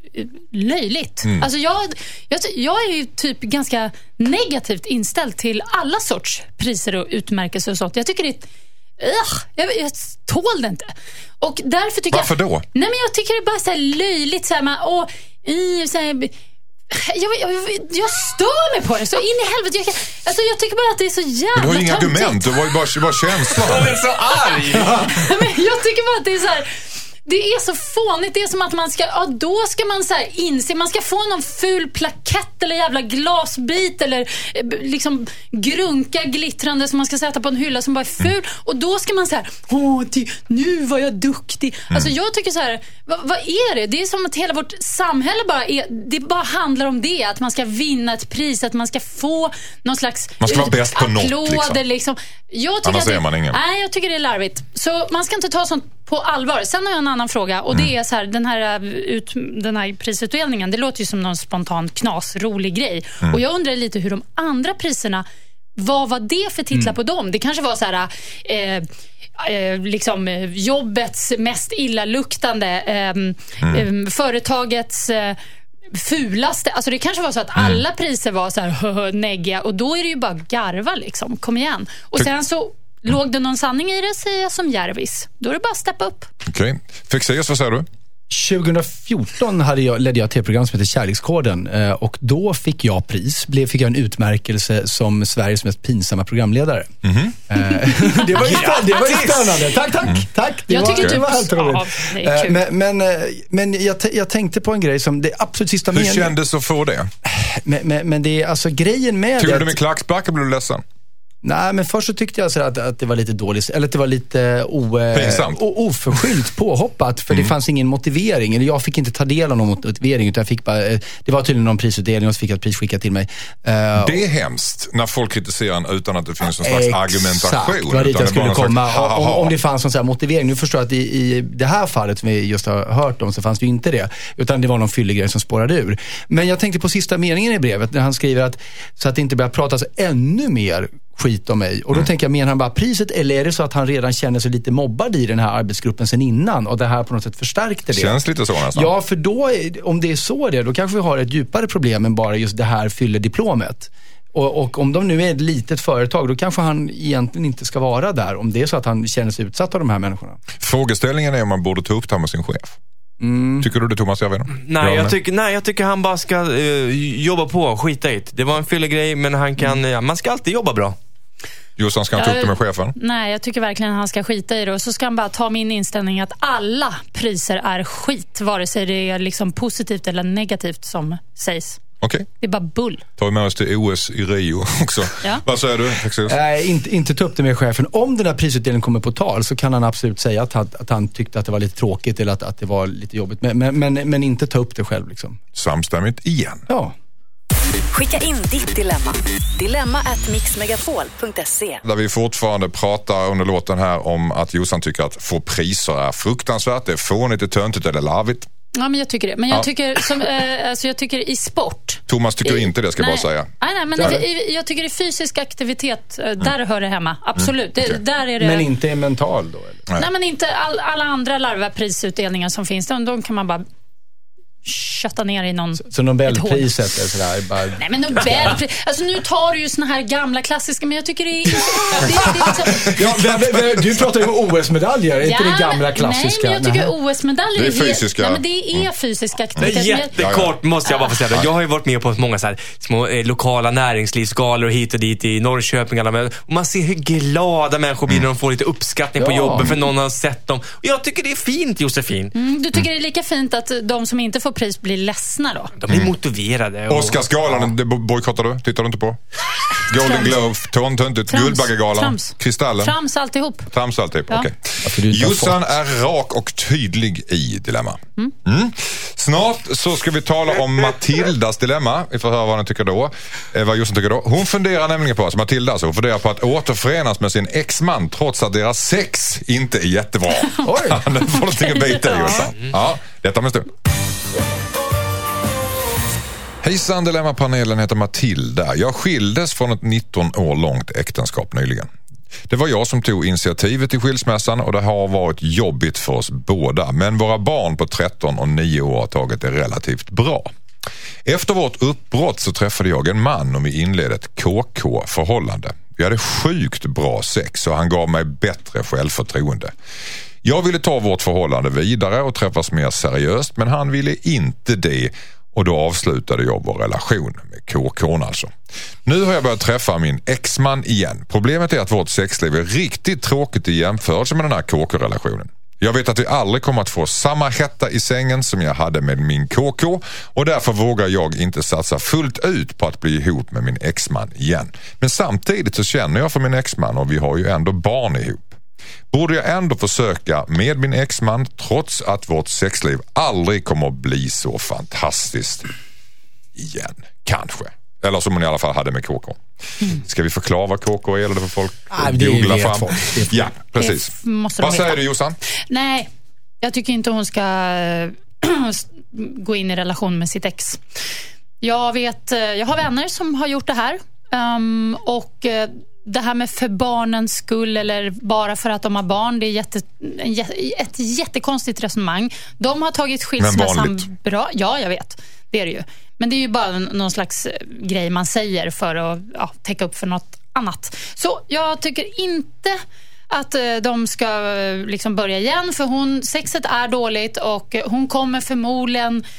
löjligt. Mm. Alltså jag, jag, jag är ju typ ganska negativt inställd till alla sorts priser och utmärkelser och sånt. Jag tycker det är... Ugh, jag, jag tål det inte. Och därför tycker Varför jag, då? Nej, men jag tycker det är bara så här löjligt. Så här, man, åh, i, så här, jag, jag, jag stör mig på det så in i helvete. Jag, alltså, jag tycker bara att det är så jävla Men du har ju inga töntigt. argument, du var ju bara, bara känslan. Han är så arg! Men jag tycker bara att det är så här... Det är så fånigt. Det är som att man ska, ja, då ska man så här inse, man ska få någon ful plakett eller jävla glasbit eller eh, liksom grunka glittrande som man ska sätta på en hylla som bara är ful. Mm. Och då ska man så här, åh, ty, nu var jag duktig. Mm. Alltså jag tycker så här, vad, vad är det? Det är som att hela vårt samhälle bara är, det bara handlar om det, att man ska vinna ett pris, att man ska få någon slags man ska vara bäst på något, applåder liksom. Jag tycker annars att det, är man ingen. Nej, jag tycker det är larvigt. Så man ska inte ta sånt på allvar. Sen har jag en annan fråga och det är så här, den här, ut, den här prisutdelningen, det låter ju som någon spontan knas, rolig grej. Mm. Och jag undrar lite hur de andra priserna, vad var det för titlar mm. på dem? Det kanske var så här eh, eh, liksom jobbets mest illaluktande eh, mm. eh, företagets eh, fulaste, alltså det kanske var så att alla mm. priser var så här neggiga och då är det ju bara garva liksom, kom igen. Och för... sen så låg det någon sanning i det, säger jag som Järvis. Då är det bara att steppa upp. Okej. Okay. Fexeus, vad säger du? tjugo fjorton hade jag, ledde jag ett tv-program som heter Kärlekskoden och då fick jag pris, blev, fick jag en utmärkelse som Sveriges mest pinsamma programledare. Mm-hmm. det, var ju spännande, det var ju spännande. Tack, tack, mm. tack. Tack, det Jag var, tycker det typ- var helt roligt. Ja, det är kul. Men, men, eh, men jag, t- jag tänkte på en grej som det absolut sista Hur meningen. kändes att få det? Men, men, men det är alltså grejen med Tog det. du med klackspark och blev du ledsen? Nej, men först så tyckte jag så att, att det var lite dåligt, eller att det var lite o, Pinsamt. o, oförskyllt påhoppat, för mm. det fanns ingen motivering, eller jag fick inte ta del av någon motivering, utan jag fick bara, det var tydligen någon prisutdelning och så fick jag ett pris skickat till mig. Uh, det är hemskt när folk kritiserar en utan att det finns någon slags exakt, argumentation. det var dit jag skulle komma. Slags, om, om det fanns någon sån här motivering. Nu förstår jag att i, i det här fallet som vi just har hört om så fanns det ju inte det, utan det var någon fyllig grej som spårade ur. Men jag tänkte på sista meningen i brevet när han skriver att så att det inte börjar pratas ännu mer skit om mig. Och då mm. tänker jag, menar han bara priset, eller är det så att han redan känner sig lite mobbad i den här arbetsgruppen sen innan och det här på något sätt förstärkte det? Känns lite så nästan. Ja, för då, om det är så det, då kanske vi har ett djupare problem än bara just det här fyller diplomet. Och, och om de nu är ett litet företag, då kanske han egentligen inte ska vara där, om det är så att han känner sig utsatt av de här människorna. Frågeställningen är om man borde ta upp det här med sin chef. Mm. Tycker du det, Thomas? Jag vet inte. Nej, jag tycker, nej, jag tycker han bara ska uh, jobba på och skita i det. Det var en fyllig grej, men han kan, mm. ja, man ska alltid jobba bra. Jossan, ska han ta upp det med chefen? Nej, jag tycker verkligen att han ska skita i det. Och så ska han bara ta min inställning att alla priser är skit, vare sig det är liksom positivt eller negativt som sägs. Okay. Det är bara bull. Tar vi med oss till O S i Rio också. Ja. Vad säger du, Texas? Nej, inte, inte ta upp det med chefen. Om den här prisutdelningen kommer på tal så kan han absolut säga att han, att han tyckte att det var lite tråkigt eller att, att det var lite jobbigt. Men, men, men, men inte ta upp det själv. Liksom. Samstämmigt igen. Ja. Skicka in ditt dilemma. Dilemma at mixmegapol punkt se. Där vi fortfarande pratar under låten här om att Jossan tycker att få priser är fruktansvärt. Det är fånigt, det är töntigt eller larvigt. Ja, men jag tycker det. Men jag, ja. tycker, som, eh, alltså jag tycker i sport... Thomas tycker i, inte det, ska nej, jag bara säga. Nej, nej, men ja. i, jag tycker i fysisk aktivitet, eh, där mm. hör det hemma. Absolut. Mm. Okay. Det, där är det... Men inte mental då? Eller? Nej. nej, men inte all, alla andra larva prisutdelningar som finns. De, de kan man bara... kötta ner i någon... Så, så Nobelpriset är sådär bara... Nej, men Nobelpriset... Alltså nu tar du ju såna här gamla klassiska, men jag tycker det är... det, det är liksom... ja, du pratar ju om O S-medaljer, ja, inte det gamla klassiska. Nej, men jag tycker O S-medaljer... Det är fysiska. Nej, men det är fysisk aktivitet. Jättekort måste jag bara få säga. Jag har ju varit med på många så här små eh, lokala näringslivsgalor hit och dit i Norrköping. Alla, och man ser hur glada människor blir när de får lite uppskattning ja. på jobbet för någon har sett dem. Och jag tycker det är fint, Josefin. Mm, du tycker mm. det är lika fint att de som inte får pris blir ledsna då? De blir mm. motiverade. Och... Oscarsgalan, det bojkottar du? Tittar du inte på? Golden Globe, Tåntöntigt, Guldbaggegalan, Kristallen. Trams alltihop. Trams alltihop, ja. okej. Okay. Jossan är rak och tydlig i dilemma. Mm. Mm. Snart så ska vi tala om Matildas dilemma. Vi får höra vad hon tycker då. Eh, vad Jossan tycker då. Hon funderar nämligen på, alltså Matilda, så hon funderar på att återförenas med sin exman trots att deras sex inte är jättebra. Oj! Nu får någonting att bita i, Jossan. Mm. Ja, detta om en stund. Hejsan, Dilemma-panelen heter Matilda. Jag skildes från ett nitton år långt äktenskap nyligen. Det var jag som tog initiativet till skilsmässan och det har varit jobbigt för oss båda. Men våra barn på tretton och nio år har tagit det relativt bra. Efter vårt uppbrott så träffade jag en man och vi inledde ett K K-förhållande. Vi hade sjukt bra sex och han gav mig bättre självförtroende. Jag ville ta vårt förhållande vidare och träffas mer seriöst, men han ville inte det. Och då avslutade jag vår relation med K K:n alltså. Nu har jag börjat träffa min exman igen. Problemet är att vårt sexliv är riktigt tråkigt i jämförelse med den här K K-relationen. Jag vet att vi aldrig kommer att få samma hetta i sängen som jag hade med min K K och därför vågar jag inte satsa fullt ut på att bli ihop med min exman igen. Men samtidigt så känner jag för min exman och vi har ju ändå barn ihop. Borde jag ändå försöka med min exman trots att vårt sexliv aldrig kommer att bli så fantastiskt igen? Kanske. Eller som hon i alla fall hade med K K. Mm. Ska vi förklara vad K K är eller för folk ah, googla fram? Folk. Ja, precis. Vad säger du, Jossan? Nej, jag tycker inte hon ska gå in i relation med sitt ex. Jag vet, jag har vänner som har gjort det här um, och det här med för barnens skull eller bara för att de har barn, det är jätte, ett jättekonstigt resonemang. De har tagit skilsmässan bra. Ja, jag vet. Det är det ju. Men det är ju bara någon slags grej man säger för att ja, täcka upp för något annat. Så jag tycker inte att de ska liksom börja igen, för hon, sexet är dåligt och hon kommer förmodligen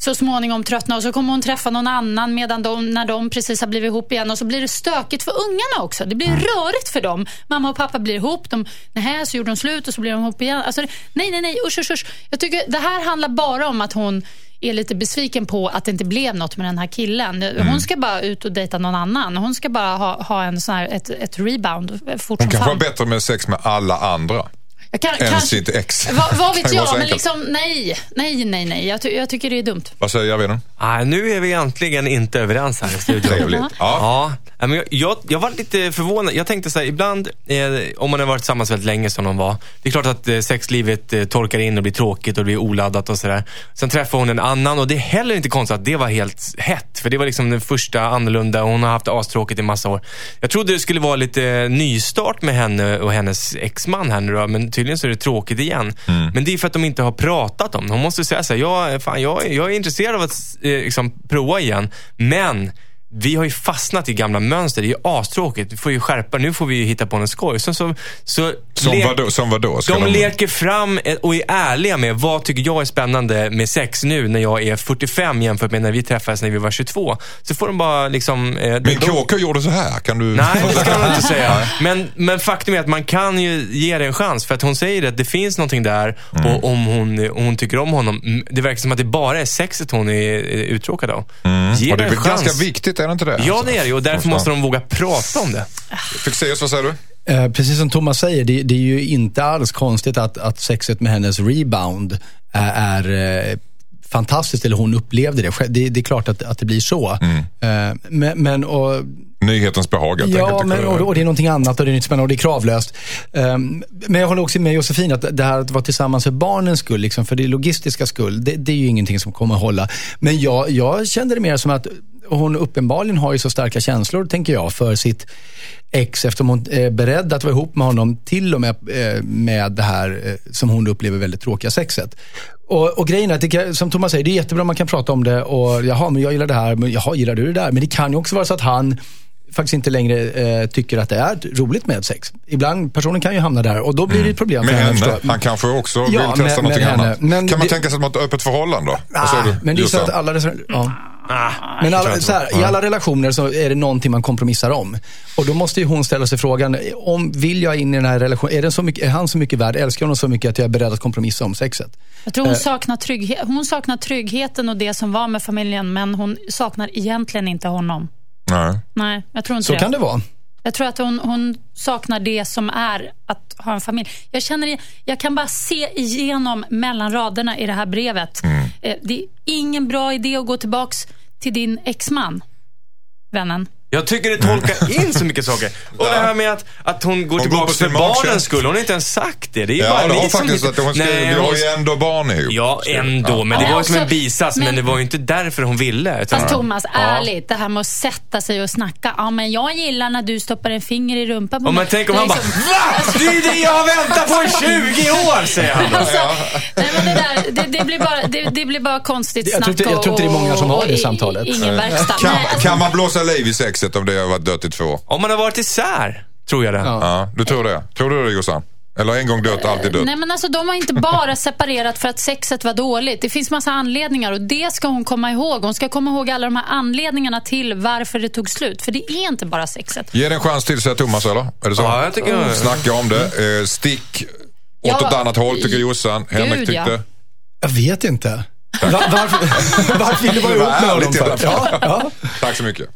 så småningom tröttna och så kommer hon träffa någon annan medan de, när de precis har blivit ihop igen, och så blir det stökigt för ungarna också. Det blir mm. rörigt för dem. Mamma och pappa blir ihop, de, nej, så gjorde de slut och så blir de ihop igen. Alltså, nej, nej, nej, usch, usch, usch. Jag tycker det här handlar bara om att hon är lite besviken på att det inte blev något med den här killen. Mm. Hon ska bara ut och dejta någon annan. Hon ska bara ha, ha en sån här, ett, ett rebound fort hon som kanske fan. har bättre med sex med alla andra. Jag kan, än kanske, sitt ex. Vad, vad vet jag, men enkelt. liksom, nej, nej, nej, nej. Jag, ty, jag tycker det är dumt. Vad säger jag, Veden? Ah, nu är vi egentligen inte överens här i studion. Trevligt. Ja. Ja, men jag, jag, jag var lite förvånad. Jag tänkte så här, ibland, eh, om man har varit tillsammans väldigt länge som de var, det är klart att eh, sexlivet eh, torkar in och blir tråkigt och blir oladdat och sådär. Sen träffar hon en annan, och det är heller inte konstigt att det var helt hett, för det var liksom den första annorlunda, och hon har haft astråkigt i massa år. Jag trodde det skulle vara lite nystart med henne och hennes exman här nu då, men tydligen så är det tråkigt igen. Mm. Men det är för att de inte har pratat om det. Hon måste säga så här, jag, fan, jag, jag är intresserad av att eh, liksom, prova igen, men vi har ju fastnat i gamla mönster. Det är ju astråkigt. Vi får ju skärpa. Nu får vi ju hitta på en skoj. Så, så, så som, le- vadå, som vadå? Ska de, de leker fram och är ärliga med vad tycker jag är spännande med sex nu när jag är fyrtiofem jämfört med när vi träffades när vi var tjugotvå. Så får de bara liksom... Eh, men K K gjorde så här. Kan du... Nej, det ska man inte säga. Men, men faktum är att man kan ju ge det en chans. För att hon säger att det finns någonting där. Mm. Och om hon, om hon tycker om honom. Det verkar som att det bara är sexet hon är uttråkad av. Mm. Ge och det är en chans. Ganska viktigt, är det inte det? Ja, det är det. Och därför måste de våga prata om det. Fixeras, vad säger du? Eh, precis som Thomas säger, det, det är ju inte alls konstigt att, att sexet med hennes rebound är, är eh, fantastiskt, eller hon upplevde det. Det, det är klart att, att det blir så. Mm. Eh, men, men och, nyhetens behag. Ja, men, och, och det är någonting annat, och det är inte spännande, och det är kravlöst. Um, men jag håller också med Josefin att det här att vara tillsammans för barnens skull, liksom, för det logistiska skull, det, det är ju ingenting som kommer att hålla. Men jag, jag kände det mer som att hon uppenbarligen har ju så starka känslor, tänker jag, för sitt ex, eftersom hon är beredd att vara ihop med honom till och med med det här som hon upplever väldigt tråkiga sexet. Och, och grejen är att det, som Thomas säger, det är jättebra, man kan prata om det, och jaha, men jag gillar det här, men jaha, gillar du det där? Men det kan ju också vara så att han faktiskt inte längre eh, tycker att det är roligt med sex. Ibland, personen kan ju hamna där, och då blir det ett problem med för henne. henne. Han kanske också vill ja, testa med, någonting med annat. Men kan man det, tänka sig att man har ett öppet förhållande då? Ah, du, men det är så att alla... Ja. Ah, men alla, så här, i alla relationer så är det någonting man kompromissar om. Och då måste ju hon ställa sig frågan, om vill jag in i den här relationen, är, den så mycket, är han så mycket värd, älskar hon så mycket att jag är beredd att kompromissa om sexet? Jag tror hon, eh. saknar trygghet, hon saknar tryggheten och det som var med familjen, men hon saknar egentligen inte honom. Nej, Nej, jag tror inte så det. kan det vara. Jag tror att hon, hon saknar det som är att ha en familj. Jag känner, jag kan bara se igenom mellan raderna i det här brevet. Mm. Det är ingen bra idé att gå tillbaks till din exman, vännen. Jag tycker det tolkar in så mycket saker. Och det här med att, att hon går hon tillbaka går för barnens skull. Hon har inte ens sagt det. Det är ju ja, bara det ni har som... faktiskt att hon ska, Nej, vi har hon... ju ändå barn ihop. Ja, ändå. Ja. Men det var ju som en bisats. Men... men det var ju inte därför hon ville. Utan... Fast Thomas, ja. ärligt. Det här med att sätta sig och snacka. Ja, men jag gillar när du stoppar en finger i rumpan på mig. Men tänk om han liksom... bara, va? Det är det jag har väntat på i tjugo år, säger han. Alltså, nej, men det, där, det, det, blir bara, det, det blir bara konstigt snack. Jag tror, jag tror inte det är många som har det samtalet. Ingen verkstad. Kan, nej, alltså... kan man blåsa liv i sexet om det har varit dött i två? Om man har varit isär, tror jag det. Ja, ja du tror det. Tror du det, Jossan? Eller en gång dött, alltid dött? Nej, men alltså de har inte bara separerat för att sexet var dåligt. Det finns massa anledningar, och det ska hon komma ihåg. Hon ska komma ihåg alla de här anledningarna till varför det tog slut. För det är inte bara sexet. Ge det en chans till, säger Thomas, eller? Är det så? Ja, jag tycker jag... Snacka om det. Eh, stick åt ja, ett annat håll, tycker Jossan. Henrik tyckte... Ja. Jag vet inte. Var, varför, varför vill du vara ihop med honom för? Ja, ja. Tack så mycket.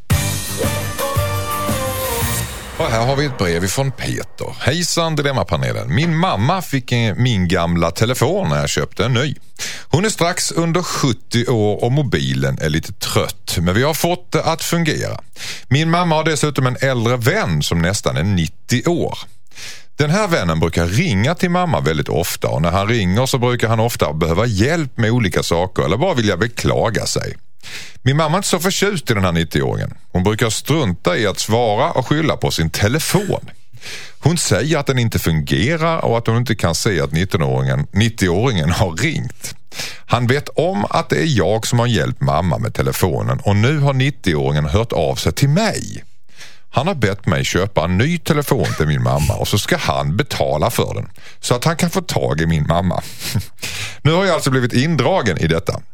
Och här har vi ett brev från Peter. Hejsan Dilemmapanelen. Min mamma fick min gamla telefon när jag köpte en ny. Hon är strax under sjuttio år och mobilen är lite trött. Men vi har fått det att fungera. Min mamma har dessutom en äldre vän som nästan är nittio år. Den här vännen brukar ringa till mamma väldigt ofta. Och när han ringer så brukar han ofta behöva hjälp med olika saker. Eller bara vilja beklaga sig. Min mamma är inte så förtjust i den här nittio-åringen. Hon brukar strunta i att svara och skylla på sin telefon. Hon säger att den inte fungerar och att hon inte kan se att nitton-åringen, nittio-åringen har ringt. Han vet om att det är jag som har hjälpt mamma med telefonen och nu har nittio-åringen hört av sig till mig. Han har bett mig köpa en ny telefon till min mamma och så ska han betala för den så att han kan få tag i min mamma. Nu har jag alltså blivit indragen i detta.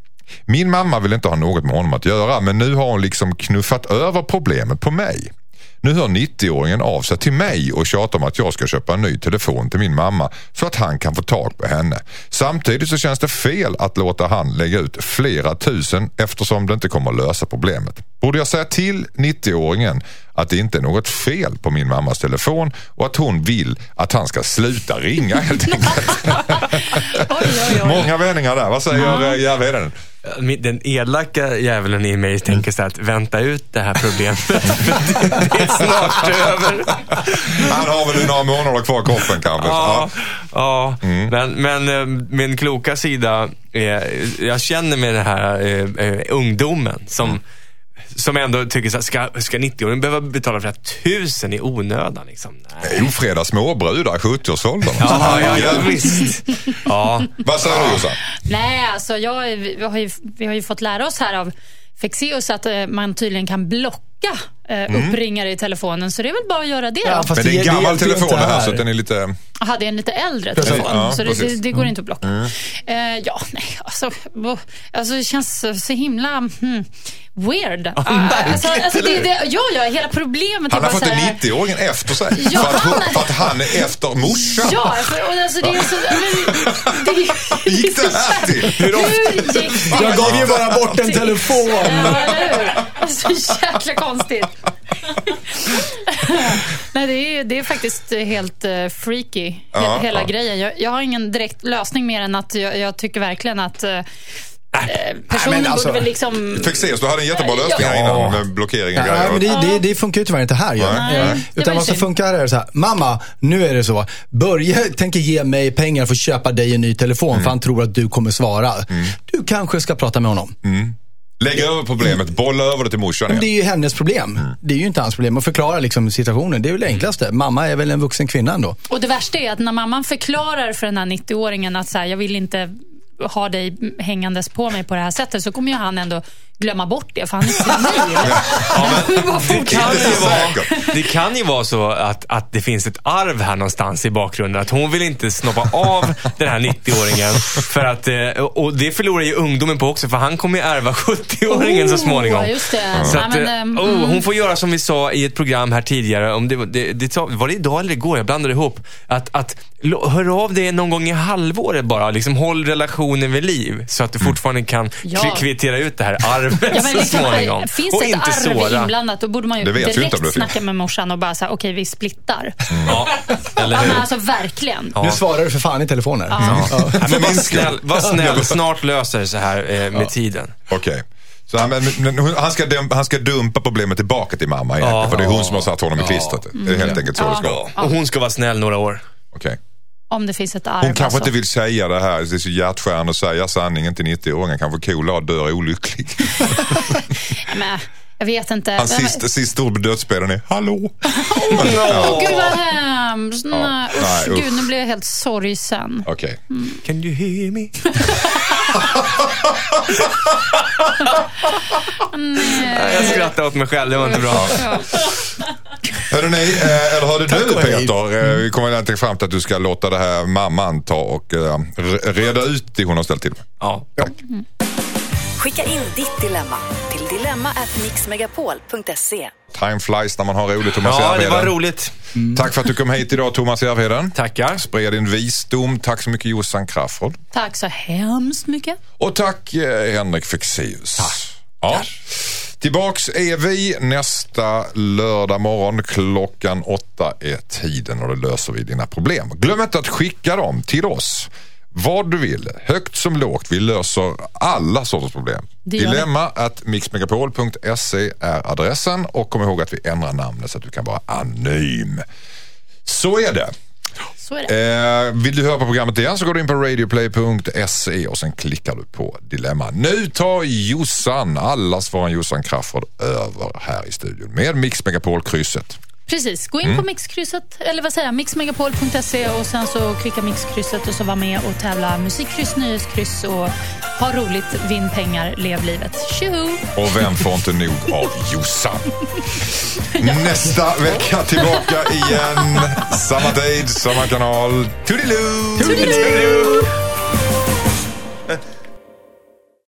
Min mamma vill inte ha något med honom att göra, men nu har hon liksom knuffat över problemet på mig. Nu hör nittioåringen av sig till mig och tjatar om att jag ska köpa en ny telefon till min mamma så att han kan få tag på henne. Samtidigt så känns det fel att låta han lägga ut flera tusen eftersom det inte kommer att lösa problemet. Borde jag säga till nittioåringen att det inte är något fel på min mammas telefon och att hon vill att han ska sluta ringa helt enkelt? oj, oj, oj. Många vändningar där. Vad säger mm. Järvheden? Den elaka djävulen i mig tänker så att vänta ut det här problemet. Det är snart över. Han har väl några månader kvar i kroppen kanske. Ja, ja. Mm. men, men min kloka sida är, jag känner med den här eh, ungdomen som mm. som ändå tycker så här, ska, ska nittioåringen behöva betala flera tusen i onödan liksom? Nej. Ofreda småbrudar i sjuttioårsåldern. Ja, ja, ja, visst. Ja. Vad säger du, Jossan? Nej, alltså jag, vi, har ju, vi har ju fått lära oss här av Fexeus att eh, man tydligen kan blocka eh, mm. uppringare i telefonen, så det är väl bara att göra det ja, då. Men det är en gammal telefon det här, här så den är lite... Jaha, det är en lite äldre telefon, ja, så det, det, det går mm. inte att blocka. Mm. Uh, ja, nej, alltså, alltså det känns så himla hmm, weird. Ja, uh, alltså, alltså, det, det, ja, ja, hela problemet han har fått en nittioåringen efter sig ja, för, att, han, för att han är efter morsan. Ja, för, och alltså, det är så... Men, det, gick det här till? Hur ofta? Jag gav ju bara bort en telefon. Ja, eller hur? Alltså, jäkla konstigt. Nej, det är, det är faktiskt helt uh, freaky, he- ja, hela ja. grejen. Jag, jag har ingen direkt lösning mer än att jag, jag tycker verkligen att uh, personen Nej, alltså, borde väl liksom... Fixeras, du hade en jättebra lösning här innan med blockering och ja, grejer. men det, det, det funkar ju tyvärr inte här. Nej, ja. Utan vad som funkar är så här: mamma, nu är det så. Börje tänker ge mig pengar för att köpa dig en ny telefon mm. för han tror att du kommer svara. Mm. Du kanske ska prata med honom. Mm. Lägga över problemet, bolla över det till morsan igen. Det är ju hennes problem. Mm. Det är ju inte hans problem. Att förklara liksom situationen, det är väl det enklaste. Mamma är väl en vuxen kvinna ändå. Och det värsta är att när mamman förklarar för den här nittioåringen att så här, jag vill inte ha dig hängandes på mig på det här sättet, så kommer ju han ändå glömma bort det, för han är senil. Ja, det, kan ju vara, det kan ju vara så att, att det finns ett arv här någonstans i bakgrunden, att hon vill inte snoppa av den här nittioåringen för att, och det förlorar ju ungdomen på också, för han kommer ju ärva sjuttioåringen oh, så småningom. Just det. Så ja, att, men, oh, hon får göra som vi sa i ett program här tidigare, om det, det, det var det idag eller igår, jag blandade ihop, att, att hör av det någon gång i halvåret bara, liksom håll relationen vid liv så att du fortfarande kan ja. kvittera ut det här arvet. Ja, men liksom, så småningom. Finns och det ett inte arv såra. inblandat, då borde man ju direkt inte, snacka med morsan och bara säga, okej, okay, vi splittar. Mm. Ja, eller hur? Ja, alltså verkligen. Ja. Nu svarar du för fan i telefonen. Ja. Ja. Ja. Men var snäll, var snäll, snart löser det så här eh, med ja. tiden. Okej. Okay. Så han, han, ska dumpa, han ska dumpa problemet tillbaka till mamma egentligen, ja. för det är hon som har satt honom ja. i klistret. Mm. Det är helt enkelt så ja. det ska vara. Ja. Och hon ska vara snäll några år. Okej. Okay. Om det finns ett arv. Hon kanske alltså. inte vill säga det här. Det är så hjärtskärande att säga sanningen till nittioåringen. Kanske coola och dör olycklig. Men, jag vet inte. Hans sista, sista ord på dödsbädden är hallå. Åh, oh, oh, gud vad hemskt. Ja. Nej, usch, Nej, gud, nu blir jag helt sorgsen. Okej. Okay. Mm. Can you hear me? Nej. Jag skrattar åt mig själv, det var inte bra. Ja. Hörde ni, eh, eller hörde du Peter, eh, vi kommer egentligen fram till att du ska låta det här mamman ta och eh, reda ut det hon har ställt till. Ja, tack. Mm. Skicka in ditt dilemma till dilemma at mixmegapol punkt se. Time flies när man har roligt, Thomas Ja, Järvheden. det var roligt. Mm. Tack för att du kom hit idag, Thomas Järvheden. Tackar. Spred din visdom. Tack så mycket, Jossan Crafoord. Tack så hemskt mycket. Och tack, eh, Henrik Fexeus. Tack. Ja. Tillbaks är vi nästa lördag morgon. Klockan åtta är tiden och då löser vi dina problem. Glöm inte att skicka dem till oss. Vad du vill, högt som lågt. Vi löser alla sorters problem. Dilemma at mixmegapol punkt se är adressen. Och kom ihåg att vi ändrar namnet så att du kan vara anonym. Så är det. Så är det. Eh, vill du höra på programmet igen så går du in på radioplay punkt se och sen klickar du på dilemma. Nu tar Jossan, allas våran Jossan Crafoord, över här i studion med Mix Megapol-krysset. Precis, gå in mm. på mixkrysset, eller vad säger jag, mixmegapol punkt se och sen så klicka mixkrysset och så var med och tävla musikkryss, nyhetskryss och ha roligt, vinn pengar, lev livet. Tjoho! Och vem får inte nog av Jossan? Ja. Nästa vecka tillbaka igen. Samma tid, samma kanal. Toodiloo! Toodiloo!